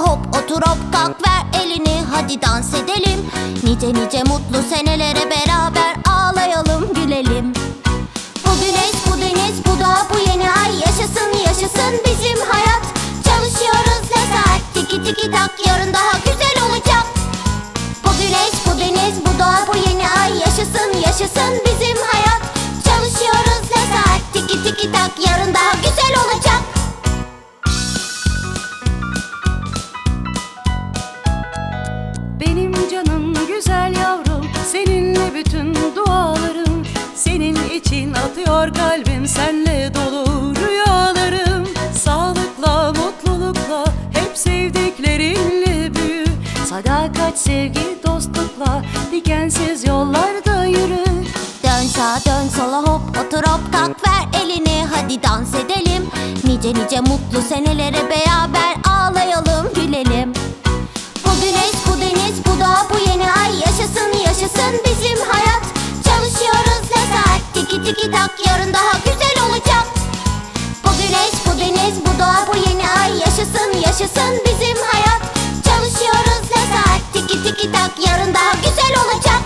hop otur hop kalk ver elini hadi dans edelim. Nice nice mutlu senelere beraber ağlayalım gülelim. Bu güneş bu deniz bu dağ bu yeni ay yaşasın yaşasın bizim hayat. Çalışıyoruz ne saat tiki tiki tak yarın daha güzel olacak. Bu güneş bu deniz bu dağ bu yeni ay yaşasın yaşasın bizim hayat. Çalışıyoruz ne saat tiki tiki tak yarın daha güzel olacak. Benim canım güzel yavrum, seninle bütün dualarım. Senin için atıyor kalbim, senle dolu rüyalarım. Sağlıkla, mutlulukla, hep sevdiklerinle büyü. Sadakat, sevgi, dostlukla, dikensiz yollarda yürü. Dön sağa dön sola hop otur hop kalk ver elini hadi dans edelim. Nice nice mutlu senelere beraber ağlayalım gülelim. Bu güneş bu deniz bu dağ bu yeni ay yaşasın yaşasın bizim hayat. Çalışıyoruz ne saat tiki tiki tak yarın daha güzel olacak. Bu güneş bu deniz bu dağ bu yeni ay yaşasın yaşasın bizim hayat. Çalışıyoruz ne saat tiki tiki tak yarın daha güzel olacak.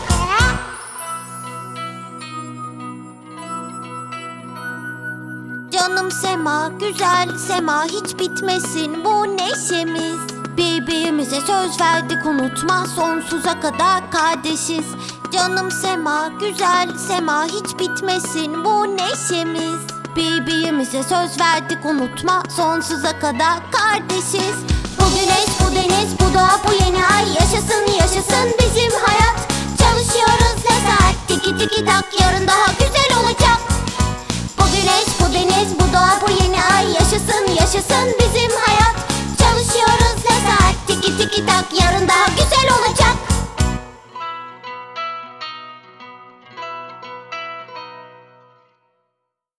Canım Sema, güzel Sema hiç bitmesin bu neşemiz. Birbirimize söz verdik unutma sonsuza kadar kardeşiz. Canım Sema, güzel Sema hiç bitmesin bu neşemiz. Birbirimize söz verdik unutma sonsuza kadar kardeşiz. Bu güneş bu deniz bu dağ bu yeni ay yaşasın yaşasın bizim hayat.